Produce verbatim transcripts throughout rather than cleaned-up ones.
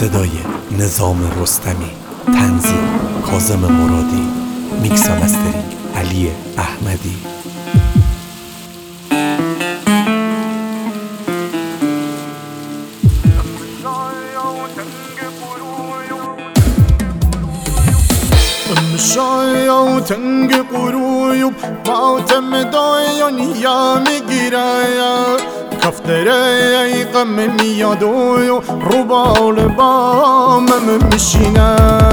صدای نظام رستمی، تنظیم کاظم مرادی، میکس و مسترینگ علی احمدی. مشايا وتنق قرويب ماتم دايون يا مقرايا كفتريا يقمني يا دويو ربا ولبام ممشينا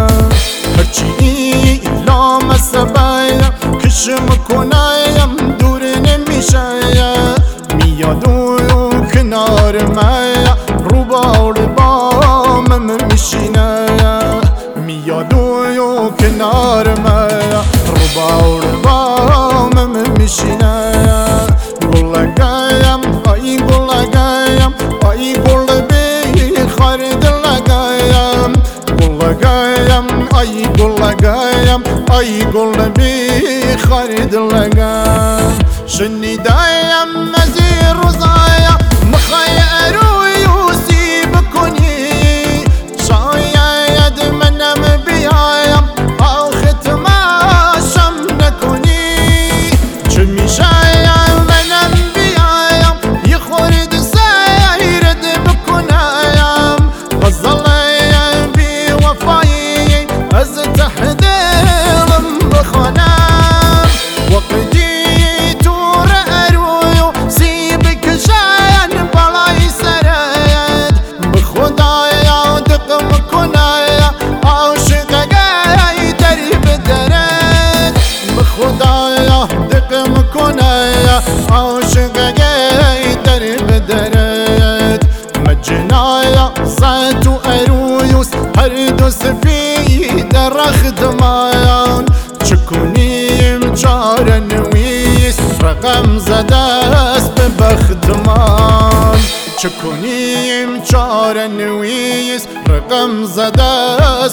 هرچي لا مسبايا كشم كنايا مدور نمشايا ميا دويو كنار مايا ربا ولبام ممشينا ميا دويو كنار مايا ربا وربا ممشينا قول قايم اي قول قايم اي قول بي خارد لقايم قول قايم اي قول قايم اي قول بي خارد لقايم شني دايم مزير رزايا مخير ويوسي بكوني شايا يد منم بيايا او ختما شمنكوني شمي شايا منم بيايا يخورد سايرد بكونايا غزاليا بي وفايي از تحديرم بخونام وقدي تور ارويو سيبك شاين بلاي سرد بخدايا دقم كنايا عاشق جاي درب درد بخدايا دقم كنايا عاشق جاي درب درد مجنايا صات ارويوس هردوس في درخت مايان شكوني مجارن ويس رقم زداس ببختمان شكوني مجارن ويس رقم زداس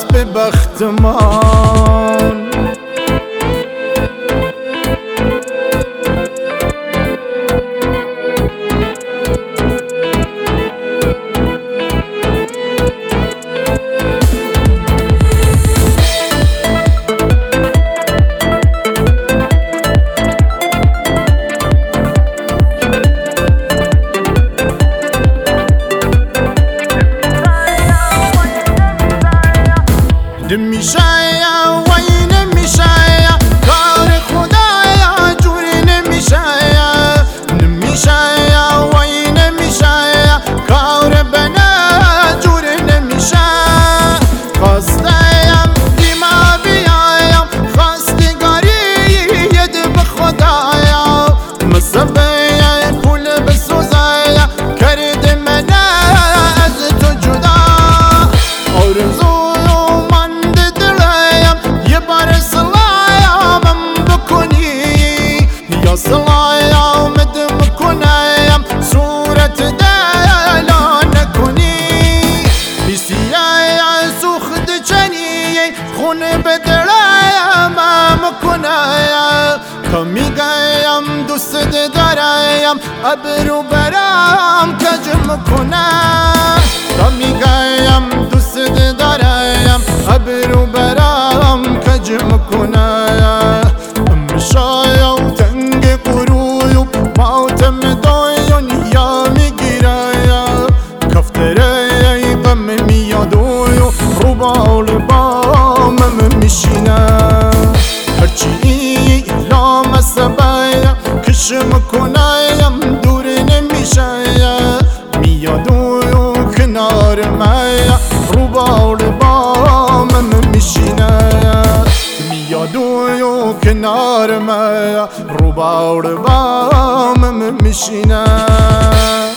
ببختمان دمي شايا وين مشايا كار خدايا جورين مشايا دمي شايا وين مشايا كار بنا جورين مشايا قصدايا ديما بيايا خاصتي قاري يد بخدايا مصبيا كل بسوزايا كرد منا ازت جدا ارزو صلايا مدم كنايا صورة دالا نكوني بسيايا سوخد جنيي خون بدرايا ما مكنايا كمي قايم دوسد درايا أبرو برام كجم كنا كمي قايم دوسد درايا أبرو برام كجم كنايا مشايا وتنق قرويب ماتم دايون يا مقرايا كفتريا يقمني يا دويو ربا ولبام ممشينا هرچي لا مسبايا كشم كنايا مدور نمشايا ميا دويو كنار مايا ربا ولبام ممشينا ميا دويو كنار مايا ربا وربا ممشينا